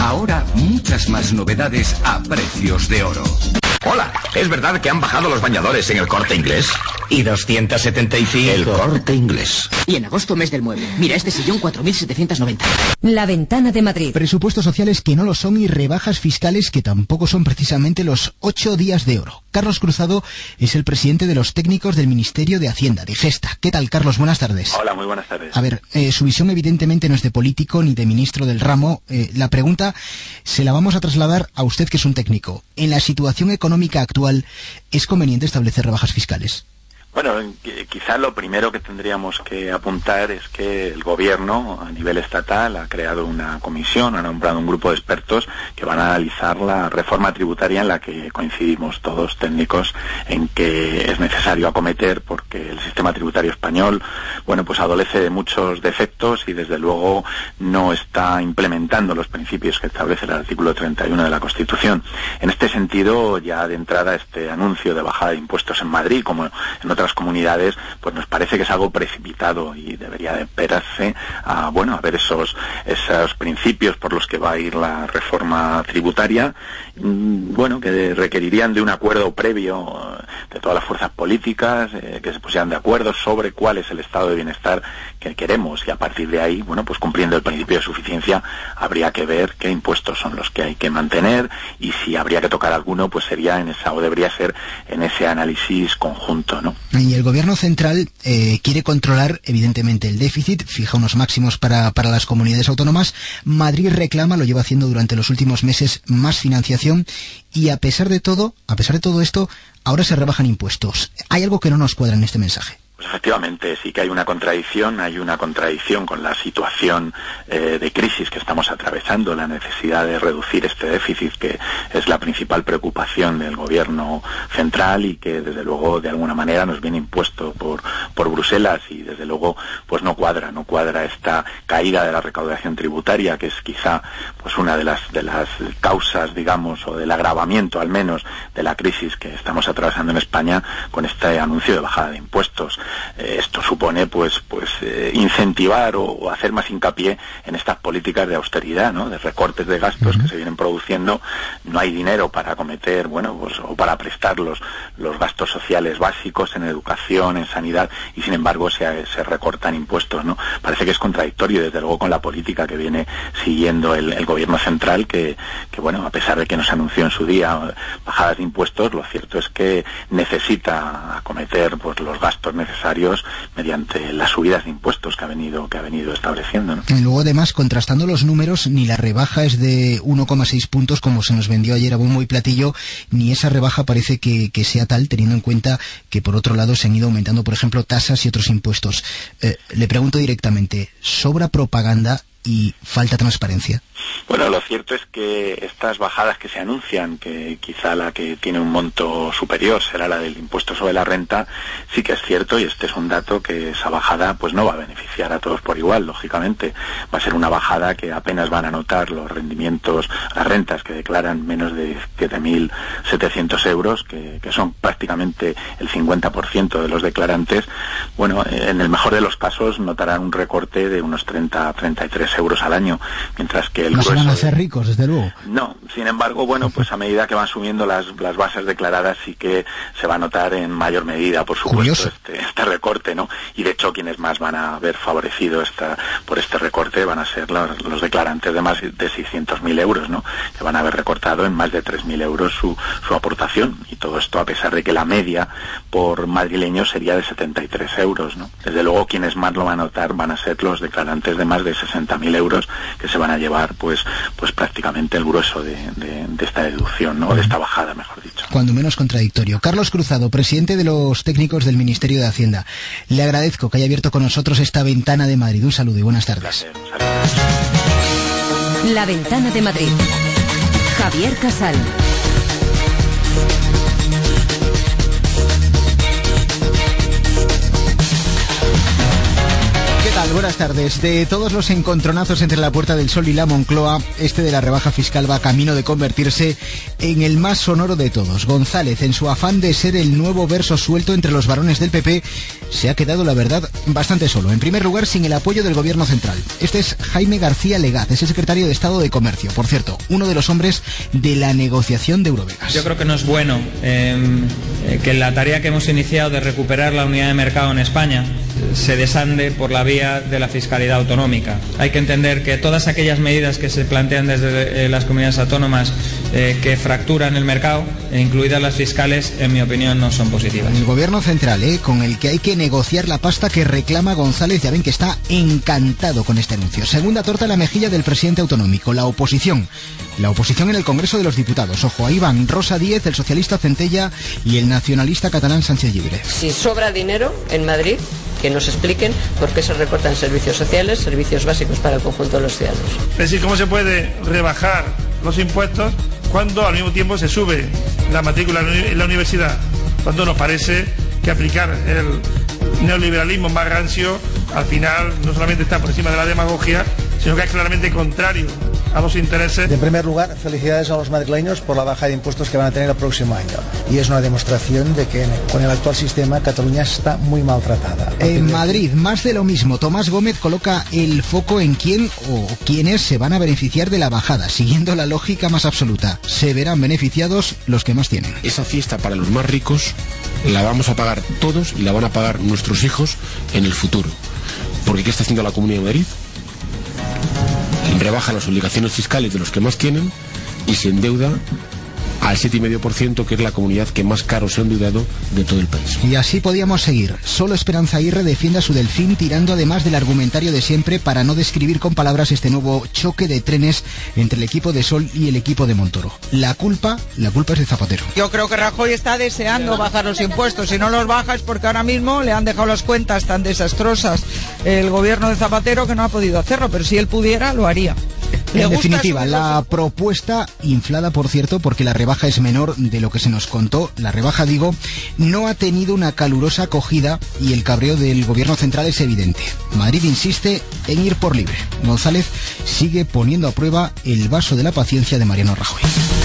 Ahora muchas más novedades a precios de oro. Hola, ¿es verdad que han bajado los bañadores en el Corte Inglés? Y 275. El Corte Inglés. Y en agosto, mes del mueble. Mira, este sillón 4.790. La Ventana de Madrid. Presupuestos sociales que no lo son y rebajas fiscales que tampoco son precisamente los 8 días de oro. Carlos Cruzado es el presidente de los técnicos del Ministerio de Hacienda, de Gesta. ¿Qué tal, Carlos? Buenas tardes. Hola, muy buenas tardes. A ver, su visión evidentemente no es de político ni de ministro del ramo. La pregunta se la vamos a trasladar a usted, que es un técnico. En la situación económica actual, ¿es conveniente establecer rebajas fiscales? Bueno, quizá lo primero que tendríamos que apuntar es que el gobierno a nivel estatal ha creado una comisión, ha nombrado un grupo de expertos que van a analizar la reforma tributaria, en la que coincidimos todos técnicos en que es necesario acometer, porque el sistema tributario español, bueno, pues adolece de muchos defectos y desde luego no está implementando los principios que establece el artículo 31 de la Constitución. En este sentido, ya de entrada, este anuncio de bajada de impuestos en Madrid, como en otras comunidades, pues nos parece que es algo precipitado y debería de esperarse a ver esos principios por los que va a ir la reforma tributaria, que requerirían de un acuerdo previo de todas las fuerzas políticas, que se pusieran de acuerdo sobre cuál es el estado de bienestar que queremos, y a partir de ahí, pues cumpliendo el principio de suficiencia, habría que ver qué impuestos son los que hay que mantener, y si habría que tocar alguno, pues sería debería ser en ese análisis conjunto, ¿no? Y el gobierno central quiere controlar, evidentemente, el déficit, fija unos máximos para las comunidades autónomas. Madrid reclama, lo lleva haciendo durante los últimos meses, más financiación, y a pesar de todo esto, ahora se rebajan impuestos. ¿Hay algo que no nos cuadra en este mensaje? Pues efectivamente sí que hay una contradicción con la situación de crisis que estamos atravesando, la necesidad de reducir este déficit, que es la principal preocupación del gobierno central y que desde luego de alguna manera nos viene impuesto por Bruselas, y desde luego pues no cuadra esta caída de la recaudación tributaria, que es quizá pues una de las causas, digamos, o del agravamiento al menos de la crisis que estamos atravesando en España, con este anuncio de bajada de impuestos. Esto supone incentivar o hacer más hincapié en estas políticas de austeridad, ¿no? De recortes de gastos que se vienen produciendo. No hay dinero para acometer, o para prestar los gastos sociales básicos en educación, en sanidad, y sin embargo se recortan impuestos, ¿no? Parece que es contradictorio, desde luego, con la política que viene siguiendo el gobierno central, que a pesar de que nos anunció en su día bajadas de impuestos, lo cierto es que necesita acometer los gastos necesarios mediante las subidas de impuestos que ha venido estableciendo, ¿no? Y luego, además, contrastando los números, ni la rebaja es de 1,6 puntos como se nos vendió ayer a bombo y platillo, ni esa rebaja parece que sea tal, teniendo en cuenta que por otro lado se han ido aumentando, por ejemplo, tasas y otros impuestos. Le pregunto directamente, ¿sobra propaganda y falta transparencia? Bueno, lo cierto es que estas bajadas que se anuncian, que quizá la que tiene un monto superior será la del impuesto sobre la renta, sí que es cierto, y este es un dato, que esa bajada pues no va a beneficiar a todos por igual, lógicamente. Va a ser una bajada que apenas van a notar los rendimientos, las rentas que declaran menos de 7.700 euros, que son prácticamente el 50% de los declarantes. En el mejor de los casos notarán un recorte de unos 33 euros al año, mientras que el no grueso se van a hacer ricos, desde luego. No, sin embargo, pues a medida que van subiendo las bases declaradas, sí que se va a notar en mayor medida, por supuesto, este recorte, ¿no? Y de hecho quienes más van a ver favorecido por este recorte van a ser los declarantes de más de 600.000 euros, ¿no? Que van a haber recortado en más de 3.000 euros su aportación, y todo esto a pesar de que la media por madrileño sería de 73 euros, ¿no? Desde luego quienes más lo van a notar van a ser los declarantes de más de 60.000 euros, que se van a llevar pues prácticamente el grueso de esta deducción, ¿no? De esta bajada, mejor dicho. Cuando menos contradictorio. Carlos Cruzado, presidente de los técnicos del Ministerio de Hacienda. Le agradezco que haya abierto con nosotros esta Ventana de Madrid. Un saludo y buenas tardes. La Ventana de Madrid. Javier Casal. ¿Qué tal? Buenas tardes. De todos los encontronazos entre la Puerta del Sol y la Moncloa, este de la rebaja fiscal va camino de convertirse en el más sonoro de todos. González, en su afán de ser el nuevo verso suelto entre los varones del PP, se ha quedado, la verdad, bastante solo. En primer lugar, sin el apoyo del gobierno central. Este es Jaime García Legaz, es el secretario de Estado de Comercio. Por cierto, uno de los hombres de la negociación de Eurovegas. Yo creo que no es bueno que la tarea que hemos iniciado de recuperar la unidad de mercado en España se desande por la vía de la fiscalidad autonómica. Hay que entender que todas aquellas medidas que se plantean desde las comunidades autónomas que fracturan el mercado, incluidas las fiscales, en mi opinión, no son positivas. El gobierno central, con el que hay que negociar la pasta que reclama González, ya ven que está encantado con este anuncio. Segunda torta a la mejilla del presidente autonómico, la oposición. La oposición en el Congreso de los Diputados. Ojo, ahí van Rosa Díez, el socialista Centella y el nacionalista catalán Sánchez Llibre. Si sobra dinero en Madrid, que nos expliquen por qué se recortan servicios sociales, servicios básicos para el conjunto de los ciudadanos. Es decir, ¿cómo se puede rebajar los impuestos cuando al mismo tiempo se sube la matrícula en la universidad? Cuando nos parece que aplicar el neoliberalismo más rancio al final no solamente está por encima de la demagogia, sino que es claramente contrario a los intereses. En primer lugar, felicidades a los madrileños por la baja de impuestos que van a tener el próximo año. Y es una demostración de que con el actual sistema Cataluña está muy maltratada. En Madrid, más de lo mismo. Tomás Gómez coloca el foco en quién o quiénes se van a beneficiar de la bajada, siguiendo la lógica más absoluta. Se verán beneficiados los que más tienen. Esa fiesta para los más ricos la vamos a pagar todos y la van a pagar nuestros hijos en el futuro. Porque ¿qué está haciendo la Comunidad de Madrid? Rebaja las obligaciones fiscales de los que más tienen y se endeuda al 7,5%, que es la comunidad que más caro se ha endeudado de todo el país. Y así podíamos seguir. Solo Esperanza Aguirre defiende a su delfín, tirando además del argumentario de siempre para no describir con palabras este nuevo choque de trenes entre el equipo de Sol y el equipo de Montoro. La culpa es de Zapatero. Yo creo que Rajoy está deseando bajar los impuestos. Si no los baja es porque ahora mismo le han dejado las cuentas tan desastrosas el gobierno de Zapatero que no ha podido hacerlo, pero si él pudiera lo haría. En definitiva, la propuesta, inflada por cierto, porque la rebaja es menor de lo que se nos contó, la rebaja, digo, no ha tenido una calurosa acogida y el cabreo del gobierno central es evidente. Madrid insiste en ir por libre. González sigue poniendo a prueba el vaso de la paciencia de Mariano Rajoy.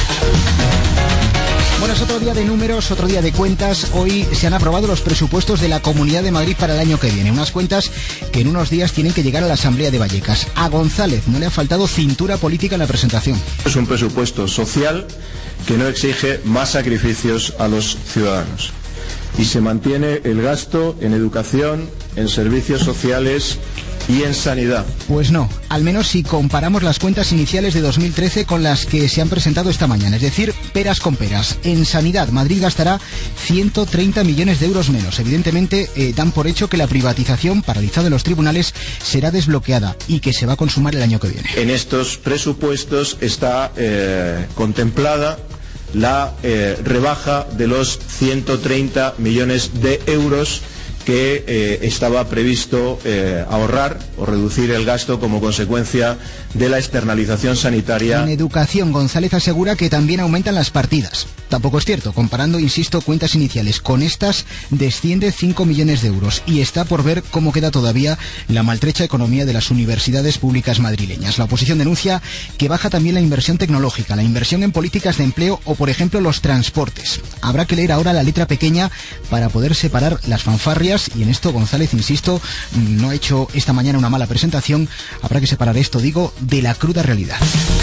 Bueno, es otro día de números, otro día de cuentas. Hoy se han aprobado los presupuestos de la Comunidad de Madrid para el año que viene. Unas cuentas que en unos días tienen que llegar a la Asamblea de Vallecas. A González no le ha faltado cintura política en la presentación. Es un presupuesto social que no exige más sacrificios a los ciudadanos. Y se mantiene el gasto en educación, en servicios sociales y en sanidad. Pues no, al menos si comparamos las cuentas iniciales de 2013 con las que se han presentado esta mañana, es decir, peras con peras. En sanidad, Madrid gastará 130 millones de euros menos. Evidentemente, dan por hecho que la privatización, paralizada en los tribunales, será desbloqueada y que se va a consumar el año que viene. En estos presupuestos está contemplada la rebaja de los 130 millones de euros que estaba previsto ahorrar o reducir el gasto como consecuencia de la externalización sanitaria. En educación, González asegura que también aumentan las partidas. Tampoco es cierto. Comparando, insisto, cuentas iniciales con estas, desciende 5 millones de euros. Y está por ver cómo queda todavía la maltrecha economía de las universidades públicas madrileñas. La oposición denuncia que baja también la inversión tecnológica, la inversión en políticas de empleo o, por ejemplo, los transportes. Habrá que leer ahora la letra pequeña para poder separar las fanfarrias. Y en esto González, insisto, no ha hecho esta mañana una mala presentación. Habrá que separar esto, digo, de la cruda realidad.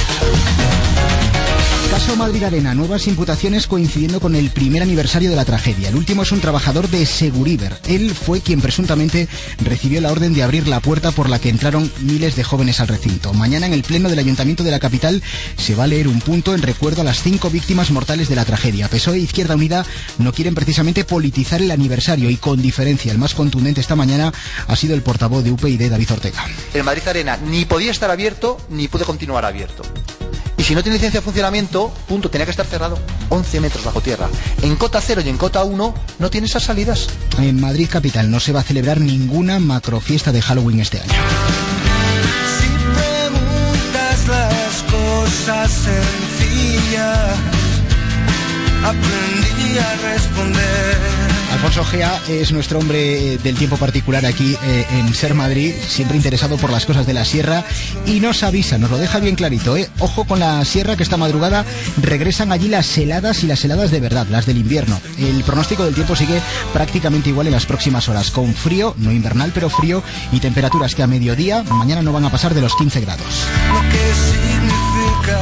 Caso Madrid Arena, nuevas imputaciones coincidiendo con el primer aniversario de la tragedia. El último es un trabajador de Seguriber. Él fue quien presuntamente recibió la orden de abrir la puerta por la que entraron miles de jóvenes al recinto. Mañana en el pleno del Ayuntamiento de la capital se va a leer un punto en recuerdo a las 5 víctimas mortales de la tragedia. PSOE e Izquierda Unida no quieren precisamente politizar el aniversario y con diferencia el más contundente esta mañana ha sido el portavoz de UPyD, David Ortega. El Madrid Arena ni podía estar abierto ni puede continuar abierto. Y si no tiene licencia de funcionamiento, punto, tenía que estar cerrado 11 metros bajo tierra. En cota 0 y en cota 1 no tiene esas salidas. En Madrid capital no se va a celebrar ninguna macrofiesta de Halloween este año. Si preguntas las cosas sencillas, aprendí a responder. Alfonso Gea es nuestro hombre del tiempo particular aquí en Ser Madrid, siempre interesado por las cosas de la sierra, y nos avisa, nos lo deja bien clarito, ojo con la sierra, que esta madrugada regresan allí las heladas, y las heladas de verdad, las del invierno. El pronóstico del tiempo sigue prácticamente igual en las próximas horas, con frío, no invernal, pero frío, y temperaturas que a mediodía mañana no van a pasar de los 15 grados. Lo que significa.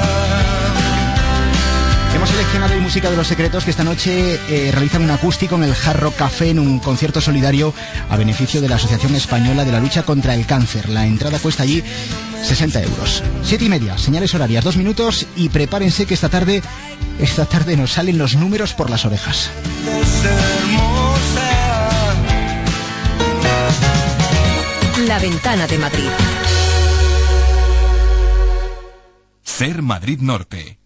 Hemos seleccionado hoy música de Los Secretos, que esta noche realizan un acústico en el Hard Rock Café en un concierto solidario a beneficio de la Asociación Española de la Lucha contra el Cáncer. La entrada cuesta allí 60 euros. 7:30, señales horarias, 2 minutos, y prepárense que esta tarde nos salen los números por las orejas. La Ventana de Madrid. Ser Madrid Norte.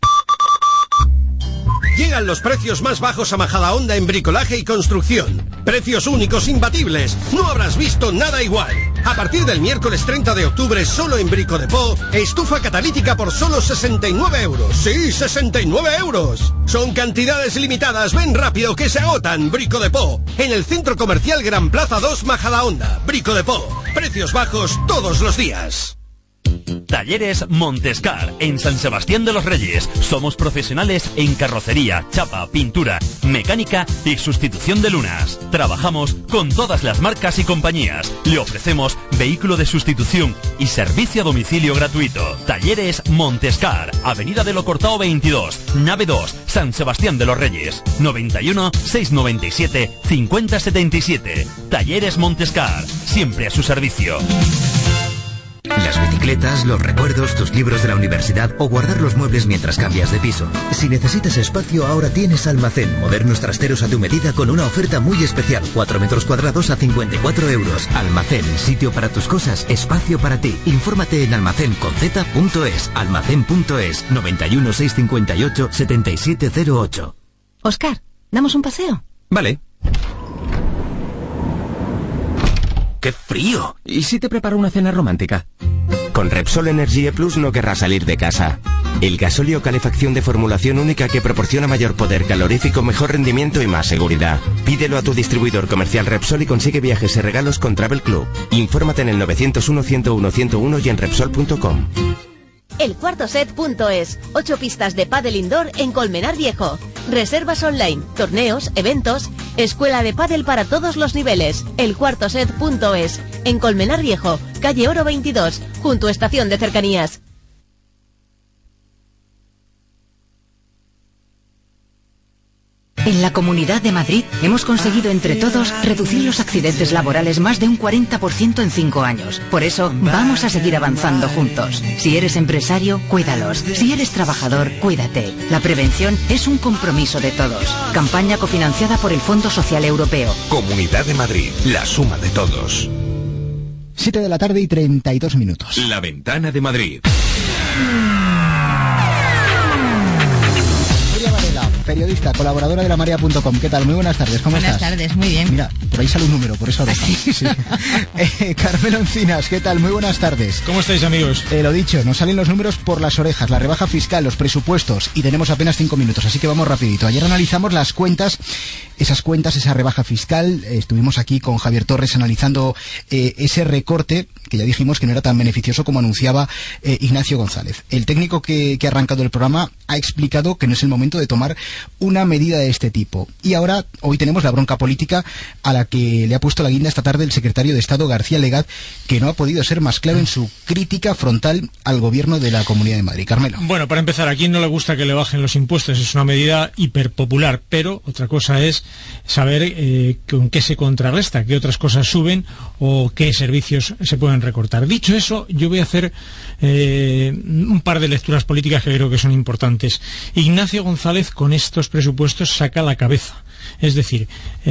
Llegan los precios más bajos a Majadahonda en bricolaje y construcción. Precios únicos, imbatibles. No habrás visto nada igual. A partir del miércoles 30 de octubre, solo en Brico de Po, estufa catalítica por solo 69 euros. ¡Sí, 69 euros! Son cantidades limitadas. Ven rápido que se agotan. Brico de Po, en el Centro Comercial Gran Plaza 2, Majadahonda. Brico de Po. Precios bajos todos los días. Talleres Montescar, en San Sebastián de los Reyes. Somos profesionales en carrocería, chapa, pintura, mecánica y sustitución de lunas. Trabajamos con todas las marcas y compañías. Le ofrecemos vehículo de sustitución y servicio a domicilio gratuito. Talleres Montescar, Avenida de Locortao 22, nave 2, San Sebastián de los Reyes. 91 697 5077. Talleres Montescar, siempre a su servicio. Las bicicletas, los recuerdos, tus libros de la universidad o guardar los muebles mientras cambias de piso. Si necesitas espacio, ahora tienes Almacén. Modernos trasteros a tu medida con una oferta muy especial. 4 metros cuadrados a 54 euros. Almacén, sitio para tus cosas, espacio para ti. Infórmate en almacenconz.es. Almacén.es, 91 658 7708. Oscar, ¿damos un paseo? Vale. ¡Qué frío! ¿Y si te preparo una cena romántica? Con Repsol Energie Plus no querrás salir de casa. El gasóleo calefacción de formulación única que proporciona mayor poder calorífico, mejor rendimiento y más seguridad. Pídelo a tu distribuidor comercial Repsol y consigue viajes y regalos con Travel Club. Infórmate en el 901 101 101 y en Repsol.com. Elcuartoset.es. 8 pistas de pádel indoor en Colmenar Viejo. Reservas online, torneos, eventos, escuela de pádel para todos los niveles. Elcuartoset.es. En Colmenar Viejo, calle Oro 22, junto a Estación de Cercanías. En la Comunidad de Madrid hemos conseguido entre todos reducir los accidentes laborales más de un 40% en 5 años. Por eso vamos a seguir avanzando juntos. Si eres empresario, cuídalos. Si eres trabajador, cuídate. La prevención es un compromiso de todos. Campaña cofinanciada por el Fondo Social Europeo. Comunidad de Madrid, la suma de todos. 7 de la tarde y 32 minutos. La Ventana de Madrid. Periodista, colaboradora de lamarea.com. ¿Qué tal? Muy buenas tardes, ¿cómo estás? Buenas tardes, muy bien. Mira, por ahí sale un número, por eso ahora sí. Carmelo Encinas, ¿qué tal? Muy buenas tardes. ¿Cómo estáis, amigos? Lo dicho, nos salen los números por las orejas, la rebaja fiscal, los presupuestos, y tenemos apenas 5 minutos, así que vamos rapidito. Ayer analizamos las cuentas, esa rebaja fiscal. Estuvimos aquí con Javier Torres analizando ese recorte, que ya dijimos que no era tan beneficioso como anunciaba Ignacio González. El técnico que ha arrancado el programa ha explicado que no es el momento de tomar una medida de este tipo. Y ahora, hoy tenemos la bronca política a la que le ha puesto la guinda esta tarde el secretario de Estado García Legat, que no ha podido ser más claro en su crítica frontal al gobierno de la Comunidad de Madrid. Carmelo. Bueno, para empezar, a quién no le gusta que le bajen los impuestos, es una medida hiperpopular, pero otra cosa es saber con qué se contrarresta, qué otras cosas suben o qué servicios se pueden recortar. Dicho eso, yo voy a hacer un par de lecturas políticas que creo que son importantes. Ignacio González con estos presupuestos saca la cabeza. Es decir,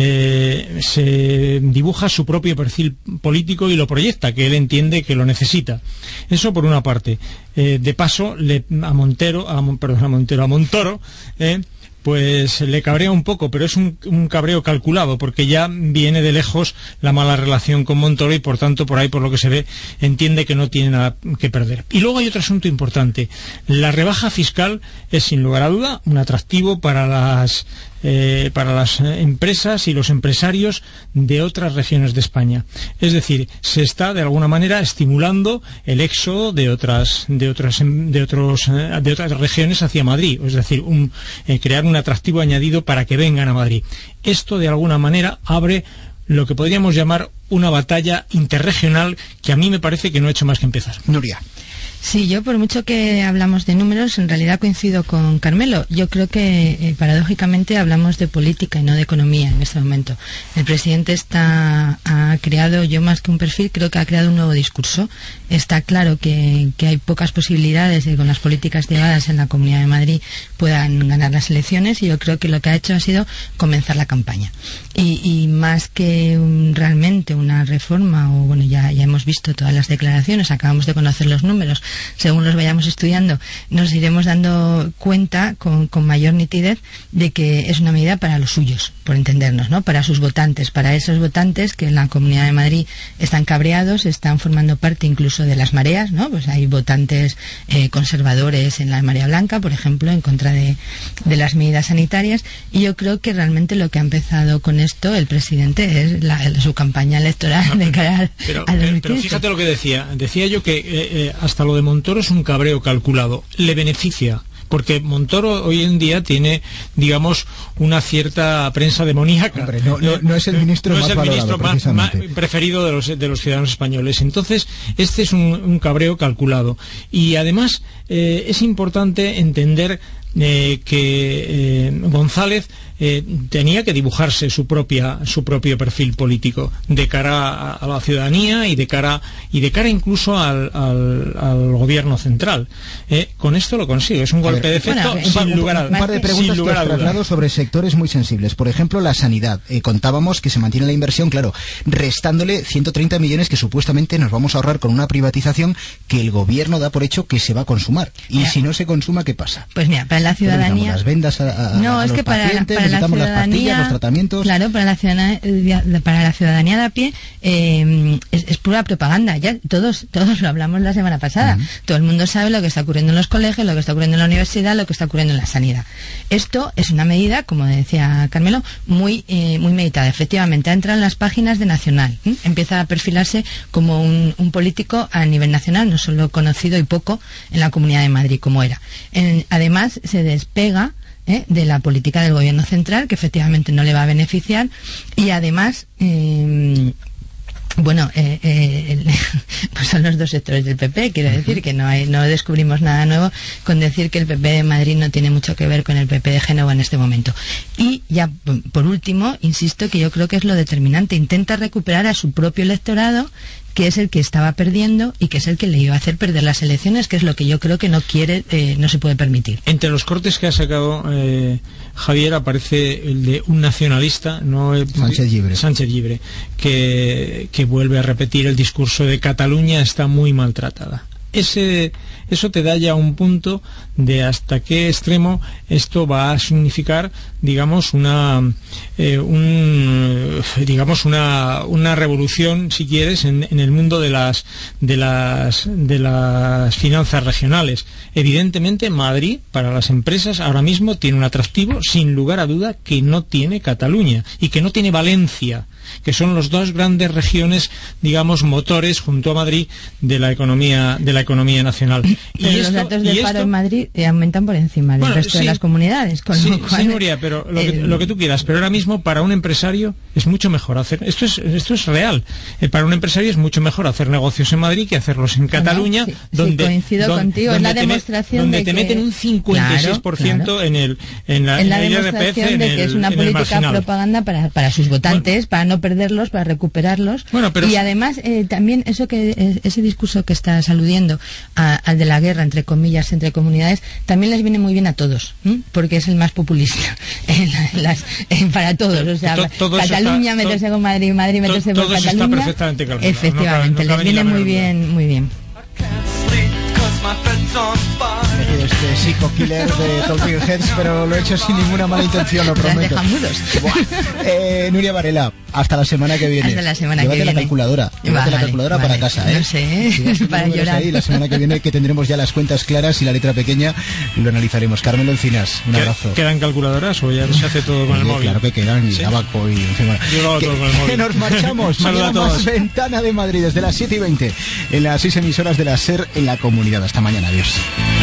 se dibuja su propio perfil político y lo proyecta, que él entiende que lo necesita. Eso por una parte. De paso, a Montoro, pues le cabrea un poco, pero es un cabreo calculado, porque ya viene de lejos la mala relación con Montoro y por tanto por ahí, por lo que se ve, entiende que no tiene nada que perder. Y luego hay otro asunto importante. La rebaja fiscal es sin lugar a duda un atractivo para las empresas y los empresarios de otras regiones de España. Es decir, se está de alguna manera estimulando el éxodo de otras regiones hacia Madrid, es decir, crear un atractivo añadido para que vengan a Madrid. Esto de alguna manera abre lo que podríamos llamar una batalla interregional que a mí me parece que no ha hecho más que empezar. Nuria. Sí, yo por mucho que hablamos de números, en realidad coincido con Carmelo. Yo creo que paradójicamente hablamos de política y no de economía en este momento. El presidente ha creado, yo más que un perfil, creo que ha creado un nuevo discurso. Está claro que hay pocas posibilidades de que con las políticas llevadas en la Comunidad de Madrid puedan ganar las elecciones, y yo creo que lo que ha hecho ha sido comenzar la campaña. Y más que realmente una reforma, o bueno, ya hemos visto todas las declaraciones, acabamos de conocer los números. Según los vayamos estudiando, nos iremos dando cuenta con mayor nitidez de que es una medida para los suyos, por entendernos, ¿no? Para sus votantes, para esos votantes que en la Comunidad de Madrid están cabreados, están formando parte incluso de las mareas, ¿no? Pues hay votantes conservadores en la marea blanca, por ejemplo, en contra de las medidas sanitarias, y yo creo que realmente lo que ha empezado con esto el presidente es su campaña electoral de cara a 2015. Pero fíjate lo que decía yo que hasta lo de Montoro es un cabreo calculado, le beneficia, porque Montoro hoy en día tiene, digamos, una cierta prensa demoníaca. Hombre, no es el ministro más valorado, más preferido de los ciudadanos españoles. Entonces, este es un cabreo calculado. Y además es importante entender que González tenía que dibujarse su propio perfil político de cara a la ciudadanía y de cara incluso al gobierno central. Con esto lo consigue, es un golpe de efecto sin lugar a dudas. Un par de preguntas que has trasladado sobre sectores muy sensibles. Por ejemplo, la sanidad. Contábamos que se mantiene la inversión, claro, restándole 130 millones que supuestamente nos vamos a ahorrar con una privatización que el gobierno da por hecho que se va a consumar. Y si no se consuma, ¿qué pasa? Pues mira, para la ciudadanía... Las vendas a los pacientes, necesitamos las pastillas, los tratamientos... Claro, para la ciudadanía de a pie es pura propaganda. Ya todos lo hablamos la semana pasada. Todo el mundo sabe lo que está ocurriendo en los colegios, lo que está ocurriendo en la universidad, lo que está ocurriendo en la sanidad. Esto es una medida, como decía Carmelo, muy meditada. Efectivamente, ha entrado en las páginas de Nacional. Empieza a perfilarse como un político a nivel nacional, no solo conocido y poco en la Comunidad de Madrid como era. Además, se despega de la política del gobierno central, que efectivamente no le va a beneficiar, y además pues son los dos sectores del PP. Quiero decir que no descubrimos nada nuevo con decir que el PP de Madrid no tiene mucho que ver con el PP de Génova en este momento. Y ya por último, insisto que yo creo que es lo determinante, intenta recuperar a su propio electorado, que es el que estaba perdiendo y que es el que le iba a hacer perder las elecciones, que es lo que yo creo que no quiere, no se puede permitir. Entre los cortes que ha sacado Javier aparece el de un nacionalista, Sánchez Llibre, que vuelve a repetir el discurso de Cataluña está muy maltratada. Eso te da ya un punto de hasta qué extremo esto va a significar, digamos, una revolución, si quieres, en el mundo de las finanzas regionales. Evidentemente, Madrid, para las empresas, ahora mismo tiene un atractivo, sin lugar a duda, que no tiene Cataluña y que no tiene Valencia, que son las dos grandes regiones, digamos, motores junto a Madrid de la economía nacional. Pero los datos de paro en Madrid aumentan por encima del resto de las comunidades. Lo cual, sí, Nuria, pero lo que tú quieras. Pero ahora mismo para un empresario es mucho mejor hacer... Esto es real. Para un empresario es mucho mejor hacer negocios en Madrid que hacerlos en Cataluña, donde coincido contigo, es la demostración donde de te meten un 56% en la demostración de que es una política propaganda para sus votantes, para no perderlos, para recuperarlos. Y además también ese discurso que estás aludiendo al de la guerra, entre comillas, entre comunidades, también les viene muy bien a todos, porque es el más populista para todos. O sea, Cataluña meterse con Madrid, Madrid meterse con Cataluña. Está perfectamente calculado. Efectivamente, les viene muy bien. clásico killer de Talking Heads, pero lo he hecho sin ninguna mala intención, lo prometo. Nuria Varela, hasta la semana que viene. Hasta la semana Llévate que viene. la calculadora. Llévate la calculadora para casa, ¿eh? No sé, para llorar. Ahí, la semana que viene que tendremos ya las cuentas claras y la letra pequeña lo analizaremos. Carmelo Encinas, un abrazo. ¿Quedan calculadoras o ya se hace todo con el móvil? Claro que quedan, y ¿sí? Abaco y encima. Yo lo hago todo con el móvil. Que nos marchamos. Mañana más Ventana de Madrid desde las 7:20 en las 6 emisoras de la SER en la comunidad. Hasta mañana, adiós.